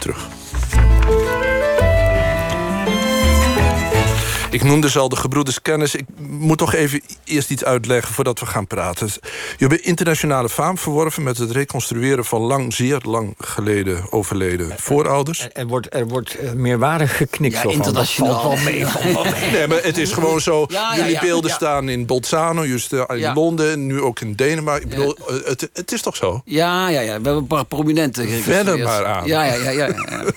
terug. Ik noemde ze al de gebroeders Kennis. Ik moet toch even eerst iets uitleggen voordat we gaan praten. Je hebt internationale faam verworven met het reconstrueren van zeer lang geleden overleden voorouders. Er wordt meerwaardig geknikt. Ja, internationaal. Dat valt wel mee. Nee, maar het is gewoon zo. Jullie beelden ja. staan in Bolzano, juist in Londen, nu ook in Denemarken. Ik bedoel, het is toch zo? Ja. We hebben een paar prominenten gereconstrueerd. Verder maar aan. Ja.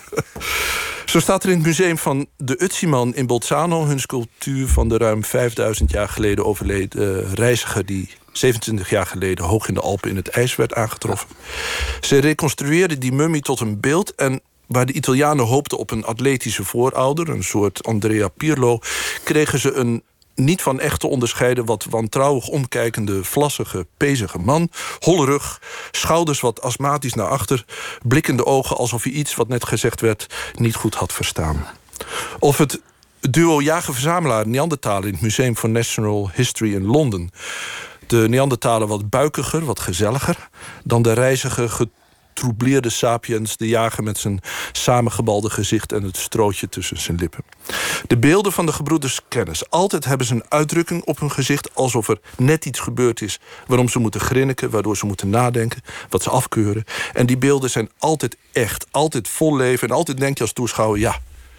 Zo staat er in het museum van de Utsiman in Bolzano hun sculptuur van de ruim 5000 jaar geleden overleden reiziger die 27 jaar geleden hoog in de Alpen in het ijs werd aangetroffen. Ze reconstrueerden die mummie tot een beeld en waar de Italianen hoopten op een atletische voorouder, een soort Andrea Pirlo, kregen ze een niet van echt te onderscheiden wat wantrouwig omkijkende, vlassige, pezige man. Holle rug, schouders wat astmatisch naar achter, blikkende ogen alsof hij iets wat net gezegd werd niet goed had verstaan. Of het duo jager-verzamelaar Neandertaler in het Museum for Natural History in Londen. De Neandertaler wat buikiger, wat gezelliger dan de reizige, getroubleerde sapiens, de jager met zijn samengebalde gezicht en het strootje tussen zijn lippen. De beelden van de gebroeders Kennis. Altijd hebben ze een uitdrukking op hun gezicht alsof er net iets gebeurd is waarom ze moeten grinniken, waardoor ze moeten nadenken, wat ze afkeuren. En die beelden zijn altijd echt, altijd vol leven en altijd denk je als toeschouwer, ja,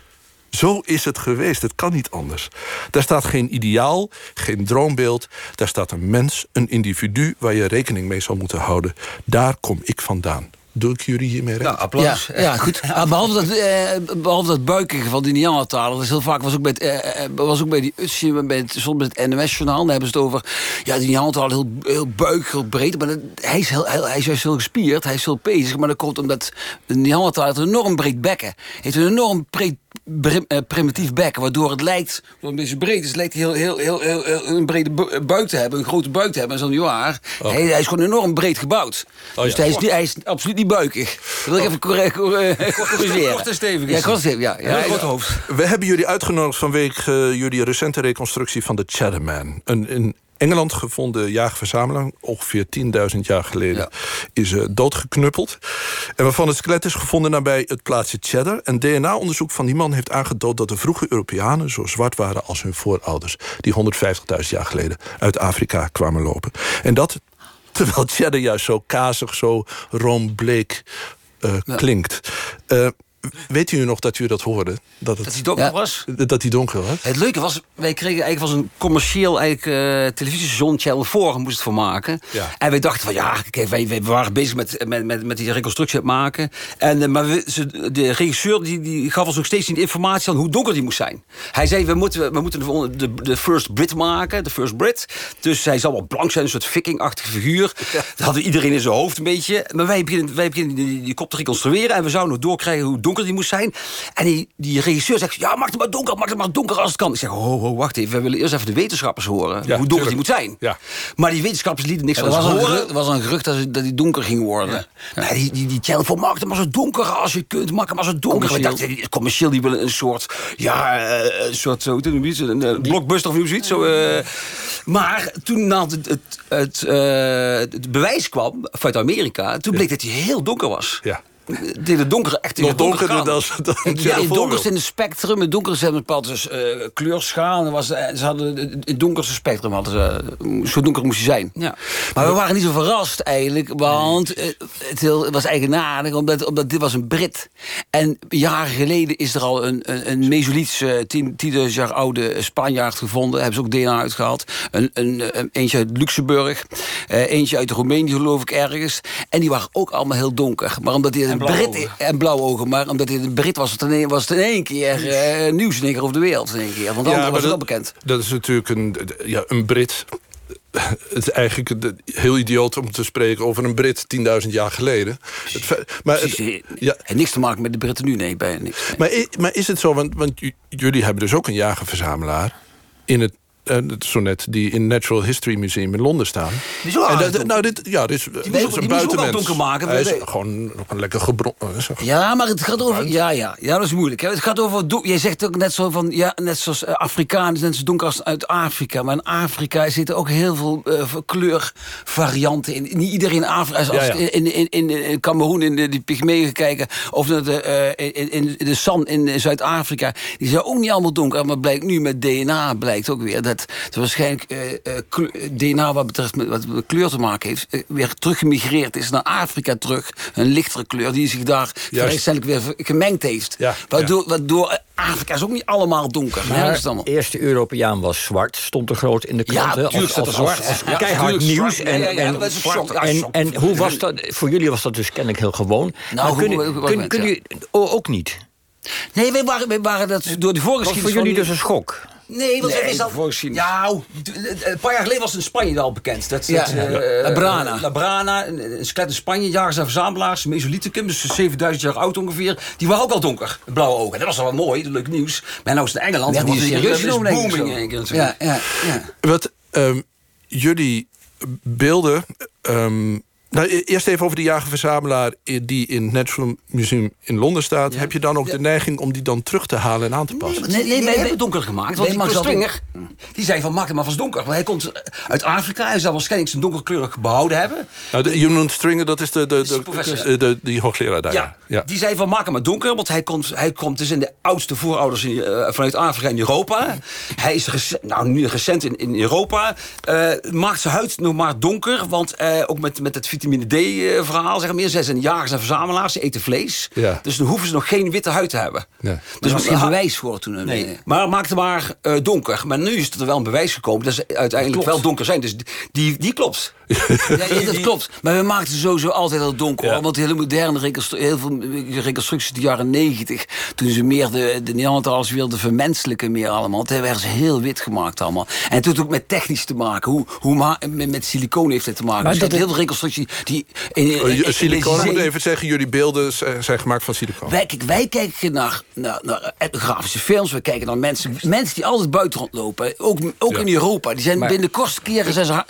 zo is het geweest, het kan niet anders. Daar staat geen ideaal, geen droombeeld. Daar staat een mens, een individu waar je rekening mee zal moeten houden. Daar kom ik vandaan. Doe ik jullie hiermee recht? Ja, applaus. Ja, goed. Behalve dat buikige van die Neandertaler, dat is heel vaak was ook bij die Utsje, bij het NOS-journaal, daar hebben ze het over. Ja, die Neandertaler heel buikig, heel breed, maar hij is juist heel gespierd, hij is heel pezig, maar dat komt omdat de Neandertaler een enorm breed bekken heeft, een enorm primitief bekken, waardoor het lijkt, omdat hij zo breed is, lijkt hij heel een brede buik te hebben, een grote buik te hebben, en zo'n waar. Oh. Hij is gewoon enorm breed gebouwd. Dus hij is absoluut niet buikig. Dat wil ik even corrigeren. Kort en stevig. Ja, kort en stevig, ja. Groot hoofd. We hebben jullie uitgenodigd vanwege jullie recente reconstructie van de Chatterman. Een Engeland gevonden jager-verzamelaar, ongeveer 10.000 jaar geleden, is doodgeknuppeld. En waarvan het skelet is gevonden nabij het plaatsje Cheddar. En DNA-onderzoek van die man heeft aangetoond dat de vroege Europeanen zo zwart waren als hun voorouders, die 150.000 jaar geleden uit Afrika kwamen lopen. En dat terwijl Cheddar juist zo kazig, zo roombleek klinkt. Weet u nog dat u dat hoorde? Dat hij donker was? Dat hij donker was? Het leuke was, wij kregen eigenlijk was een commercieel televisiestation, Channel 4 moest het voor maken. Ja. En wij dachten van kijk, wij waren bezig met die reconstructie het maken. En, maar de regisseur die gaf ons nog steeds niet informatie aan hoe donker die moest zijn. Hij zei, we moeten de First Brit maken, de First Brit. Dus hij zal wel blank zijn, een soort viking-achtige figuur. Ja. Dat hadden iedereen in zijn hoofd een beetje. Maar wij beginnen die kop te reconstrueren en we zouden nog doorkrijgen hoe donker die moest zijn. En die regisseur zegt, ja, maak het maar donker als het kan. Ik zeg, wacht even, we willen eerst even de wetenschappers horen hoe donker die moet zijn. Ja. Maar die wetenschappers lieten niks van zich horen. Er was een gerucht dat die donker ging worden. Ja. Maar die Channel 4, maak het maar zo donker als je kunt, maak het maar zo donker. Ik dacht, commercieel die willen een soort, een blockbuster of zoiets. Maar toen het bewijs kwam vanuit Amerika, toen bleek dat hij heel donker was. Ja. Het donkere, echt nog donkerder dan het donkerste in het spectrum. Het donkerste hebben een bepaalde kleurschaal. Ze hadden het donkerste spectrum. Zo donker moest hij zijn. Ja. Maar we waren niet zo verrast eigenlijk. Want het was eigenaardig. Omdat dit was een Brit. En jaren geleden is er al een Mesoliths 10.000 jaar oude Spanjaard gevonden. Hebben ze ook DNA uitgehaald. Eentje uit Luxemburg. Eentje uit Roemenië geloof ik ergens. En die waren ook allemaal heel donker. Maar omdat hij en blauwe ogen, maar omdat hij een Brit was, was het in één keer nieuws in één keer over de wereld. In één keer. Want anders was het wel bekend. Dat is natuurlijk een Brit. Het is eigenlijk heel idioot om te spreken over een Brit 10.000 jaar geleden. En niks te maken met de Britten nu, nee, bijna niks. Nee. Maar is het zo, want jullie hebben dus ook een jager-verzamelaar in het zo net, die in Natural History Museum in Londen staan. Die is ook dit is een buitenmens. Donker maken. Hij is gewoon een lekker Ja, maar het gaat over... Ja, dat is moeilijk. Hè. Het gaat over... Jij zegt ook net zo van... Ja, net zoals Afrikanen, net zo donker als uit Afrika. Maar in Afrika zitten ook heel veel kleurvarianten in. Niet iedereen in Afrika... In Cameroen, in die Pygmeeën kijken... of in de San in Zuid-Afrika... die zijn ook niet allemaal donker. Maar blijkt nu met DNA... blijkt ook weer dat het waarschijnlijk DNA wat betreft wat met kleur te maken heeft... weer teruggemigreerd is naar Afrika terug. Een lichtere kleur die zich daar waarschijnlijk weer gemengd heeft. Ja, waardoor Afrika is ook niet allemaal donker. Maar de eerste Europeaan was zwart. Stond er groot in de krant. Ja, natuurlijk staat er zwart. Keihard nieuws. En hoe was dat? Voor jullie was dat dus kennelijk heel gewoon. Nou, kun jullie ook niet? Nee, wij waren dat door de voorgeschiedenis... Was voor jullie dus een schok? Nee, want is dat... Ja, een paar jaar geleden was het in Spanje al bekend. Labrana, een skelet in Spanje, jagers en verzamelaars, Mesolithicum, dus 7000 jaar oud ongeveer. Die waren ook al donker, blauwe ogen. Dat was al wel mooi, dat leuk nieuws. Maar nou is het in Engeland... Ja, die is serieus genomen, booming. Ja. Wat jullie beelden... eerst even over de jager-verzamelaar die in het Natural Museum in Londen staat. Ja. Heb je dan ook de neiging om die dan terug te halen en aan te passen? Nee, wij hebben het donker gemaakt. Want Max Stringer, die zei van maak het maar vast donker. Want hij komt uit Afrika. Hij zal waarschijnlijk zijn donkerkleurig behouden hebben. Je noemt Stringer, dat is die hoogleraar daar. Ja. Die zei van maak het maar donker. Want hij komt dus in de oudste voorouders vanuit Afrika in Europa. Hij is nu recent in Europa. Maakt zijn huid nog maar donker. Want ook met het vitamine D-verhaal, zeg maar. Zij zijn jagers en verzamelaars, ze eten vlees. Ja. Dus dan hoeven ze nog geen witte huid te hebben. Ja. Dus er was geen bewijs voor toen. Nee. Maar maak het maar donker. Maar nu is er wel een bewijs gekomen dat ze uiteindelijk wel donker zijn. Dus die klopt. Dat klopt. Maar we maakten sowieso altijd al donker. Ja. Want hele moderne heel veel reconstructies in de jaren 90... toen ze meer de Neandertalers wilden vermenselijken meer allemaal. Toen werden ze heel wit gemaakt allemaal. En het had ook met technisch te maken. Met siliconen heeft het te maken. Dus heel veel reconstructies die... Siliconen, moet even zeggen, jullie beelden zijn gemaakt van siliconen. Wij kijken naar etnografische films. We kijken naar mensen die altijd buiten rondlopen. Ook in Europa. Die zijn binnen de kortste keren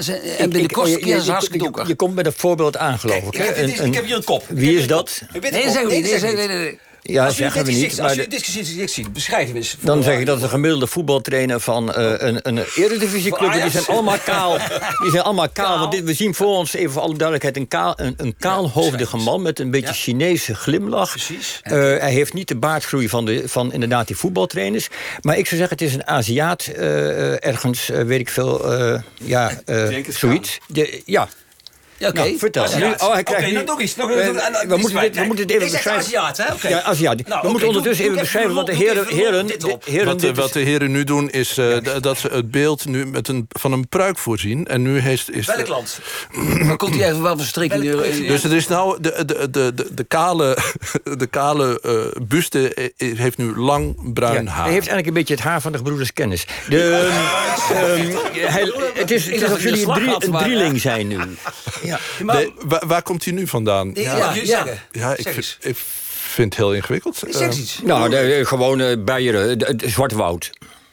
ze hartstikke donker. Je komt met een voorbeeld aan, geloof ik. Ik heb hier een kop. Wie is dat? Nee, zeggen we niet. Ja, zeggen we niet. Als je dit ziet, beschrijf hem eens. Dan zeg ik dat de gemiddelde voetbaltrainer van een eredivisieclub... die zijn allemaal kaal. Die zijn allemaal kaal. Want we zien voor ons, even voor alle duidelijkheid... een kaalhoofdige man met een beetje Chinese glimlach. Precies. Hij heeft niet de baardgroei van inderdaad die voetbaltrainers. Maar ik zou zeggen, het is een Aziat. Ergens, weet ik veel, zoiets. Ja. Ja, oké. Nou, vertel. Hij krijgt nu... nog iets. We moeten het even beschrijven. Aziat, hè? Okay. Ja, Aziat. We moeten ondertussen even beschrijven wat de heren... Wat de heren nu doen is dat ze het beeld nu van een pruik voorzien. En nu is... Welk land? Dan komt hij even wel verstrikken. Dus het is nou... De kale buste heeft nu lang bruin haar. Hij heeft eigenlijk een beetje het haar van de gebroeders Kennis. Het is alsof jullie een drieling zijn nu. Ja. Waar komt hij nu vandaan? Ik vind het heel ingewikkeld. Zeg iets. Gewoon Beieren, het Zwarte Woud.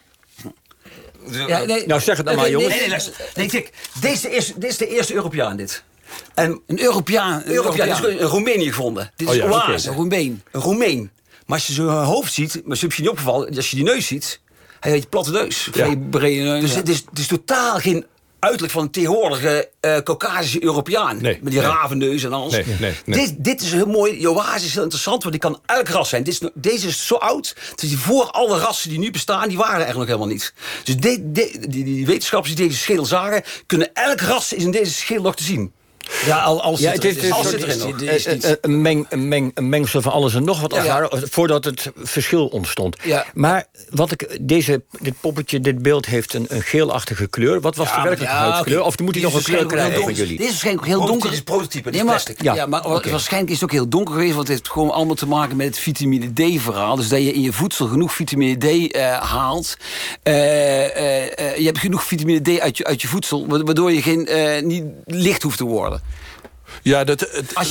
Nou, zeg het dan maar, jongens. Nee, kijk, dit is de eerste Europeaan, dit. En een Europeaan. Dit is in Roemenië gevonden. Dit is oase. Een Roemeen. Maar als je zijn hoofd ziet, maar is je niet opgevallen, als je die neus ziet, hij heeft platte neus. Brede neus. Dus het is totaal geen uiterlijk van een tegenwoordige Caucasische Europeaan. Nee, met die ravenneus en alles. Nee. Dit is heel mooi. Die oase is heel interessant, want die kan elk ras zijn. Deze is zo oud. Dus voor alle rassen die nu bestaan, die waren er nog helemaal niet. Dus die wetenschappers die deze schedel zagen, kunnen elk ras is in deze schedel nog te zien. Ja, alles zit erin. Een mengsel van alles en nog wat voordat het verschil ontstond. Ja. Maar dit poppetje, dit beeld heeft een geelachtige kleur. Wat was de werkelijke huidskleur? Of moet hij nog een kleur krijgen van jullie? Dit is waarschijnlijk heel donker. Dit is prototype, dit is plastic. Maar waarschijnlijk is het ook heel donker geweest, want het heeft gewoon allemaal te maken met het vitamine D-verhaal. Dus dat je in je voedsel genoeg vitamine D haalt. Je hebt genoeg vitamine D uit je voedsel, waardoor je niet licht hoeft te worden. Ja, als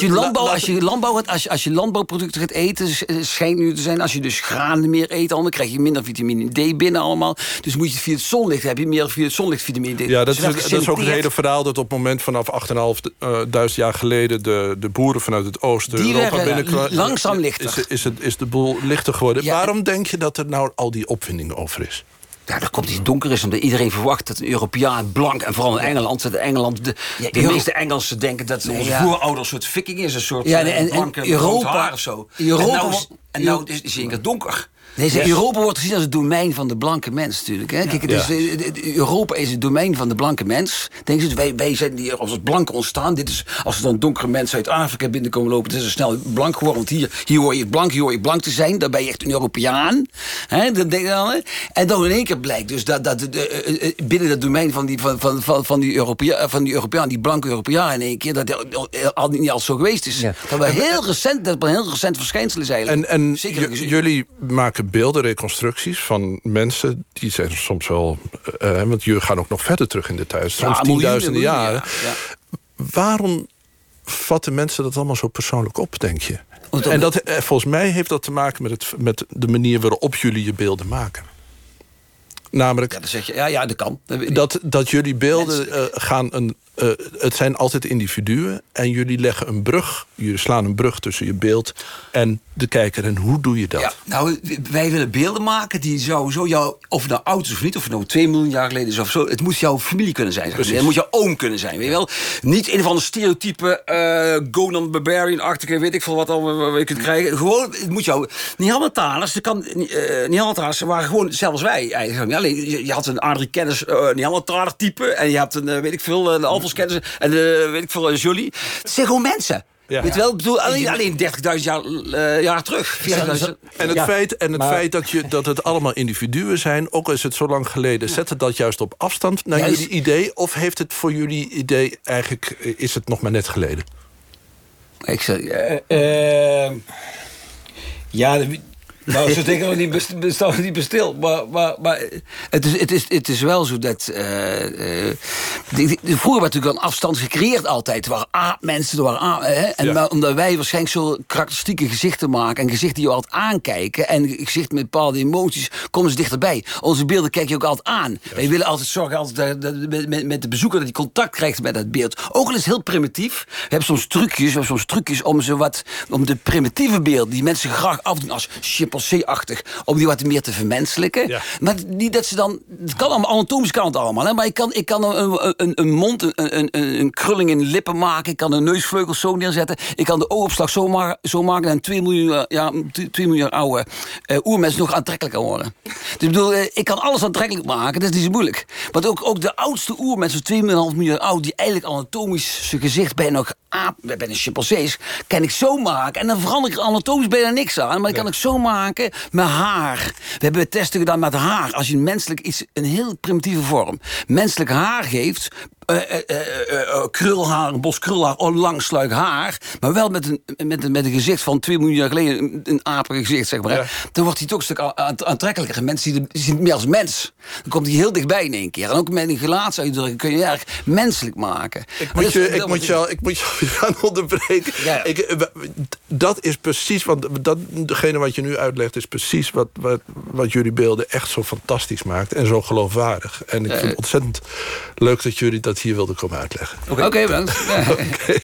je landbouwproducten gaat eten, schijnt nu te zijn, als je dus granen meer eet, dan krijg je minder vitamine D binnen allemaal. Dus moet je via het zonlicht heb je meer via het zonlicht vitamine D. Ja, dat is ook het hele verhaal dat op het moment vanaf 8.500 jaar geleden de boeren vanuit het oosten Europa binnenkwamen. Langzaam lichter. Is de boel lichter geworden. Ja, waarom denk je dat er nou al die opwinding over is? Ja, dat komt iets donker is, omdat iedereen verwacht dat een Europeaan blank, en vooral in Engeland, de meeste Engelsen denken dat onze voorouders een soort viking is, een soort blanke Europa, haar of zo. En nou is het donker. Nee, Europa wordt gezien als het domein van de blanke mens natuurlijk. Hè? Kijk, Europa is het domein van de blanke mens. Denk je, wij zijn hier als het blanke ontstaan. Dit is, als er dan donkere mensen uit Afrika binnenkomen lopen, het is er snel blank geworden. Want hier hoor je blank te zijn. Dan ben je echt een Europeaan. Hè? Dat denk je dan, hè? En dan in één keer blijkt dus dat binnen het domein van die Europeaan, die blanke Europeaan in één keer, dat al niet al zo geweest is. Ja. Dat een heel recent verschijnsel is eigenlijk. En jullie maken beelden, reconstructies van mensen, die zijn soms wel, want jullie gaan ook nog verder terug in de tijd, soms 10.000 jaren. Ja. Waarom vatten mensen dat allemaal zo persoonlijk op, denk je? En dat, volgens mij heeft dat te maken met de manier waarop jullie je beelden maken. Namelijk, dan zeg je, dat kan. Dat jullie beelden het zijn altijd individuen en jullie leggen een brug, jullie slaan een brug tussen je beeld en de kijker. En hoe doe je dat? Ja, nou, wij willen beelden maken die sowieso jou, of het nou oud is of niet, of het nou 2 miljoen jaar geleden is of zo, het moet jouw familie kunnen zijn. Het moet jouw oom kunnen zijn, weet je wel? Niet een van de stereotype Conan Barbarian-achtige, weet ik veel wat al je kunt krijgen. Gewoon, het moet jou. Neandertalers, Neandertalers waren gewoon zelfs wij eigenlijk. Alleen, je had een Adrie Kennis Neandertaler type en je hebt een, weet ik veel, een Alfons Kennis en weet ik veel, Jolie. Het zijn gewoon mensen. Ja. Weet wel, ik bedoel, alleen 30.000 jaar terug. 40.000. En het feit dat het allemaal individuen zijn, ook al is het zo lang geleden, zet het dat juist op afstand naar jullie idee? Of heeft het voor jullie idee eigenlijk, is het nog maar net geleden? Ik zeg, nou, zo denk ik niet bestil. Maar het is wel zo dat vroeger werd natuurlijk een afstand gecreëerd altijd. Er waren aapmensen, er waren maar omdat wij waarschijnlijk zo karakteristieke gezichten maken en gezichten die je altijd aankijken en gezichten met bepaalde emoties komen ze dichterbij. Onze beelden kijk je ook altijd aan. Yes. Wij willen altijd zorgen dat met de bezoeker dat hij contact krijgt met dat beeld. Ook al is het heel primitief. We hebben soms trucjes om de primitieve beelden die mensen graag afdoen als chimpansee-achtig, om die wat meer te vermenselijken. Ja. Maar niet dat ze dan, het kan allemaal, anatomisch kan het allemaal, hè? Maar ik kan een mond, een krulling in de lippen maken, ik kan een neusvleugels zo neerzetten, ik kan de oogopslag zo maken en 2 miljoen jaar oude oermensen nog aantrekkelijker worden. Dus ik bedoel, ik kan alles aantrekkelijk maken, dat is niet zo moeilijk. Want ook de oudste oermensen, 2,5 miljoen jaar oud, die eigenlijk anatomisch zijn gezicht bij een chimpansees, kan ik zo maken en dan verander ik anatomisch bijna niks aan, maar ik kan ik zo maken met haar. We hebben testen gedaan met haar. Als je een heel primitieve vorm menselijk haar geeft, krulhaar, een bos krulhaar, langsluik haar, maar wel met een gezicht van 2 miljoen jaar geleden, een aperig gezicht, zeg maar. Ja. Dan wordt hij toch een stuk aantrekkelijker. Mensen zien het meer als mens. Dan komt hij heel dichtbij in één keer. En ook met een gelaatsuitdrukking kun je erg menselijk maken. Ik moet jou gaan onderbreken. Ja. Dat is precies, want degene wat je nu uitlegt is precies wat jullie beelden echt zo fantastisch maakt en zo geloofwaardig. En ik vind het ontzettend leuk dat jullie dat hier wilden komen uitleggen. Oké, bedankt. Okay.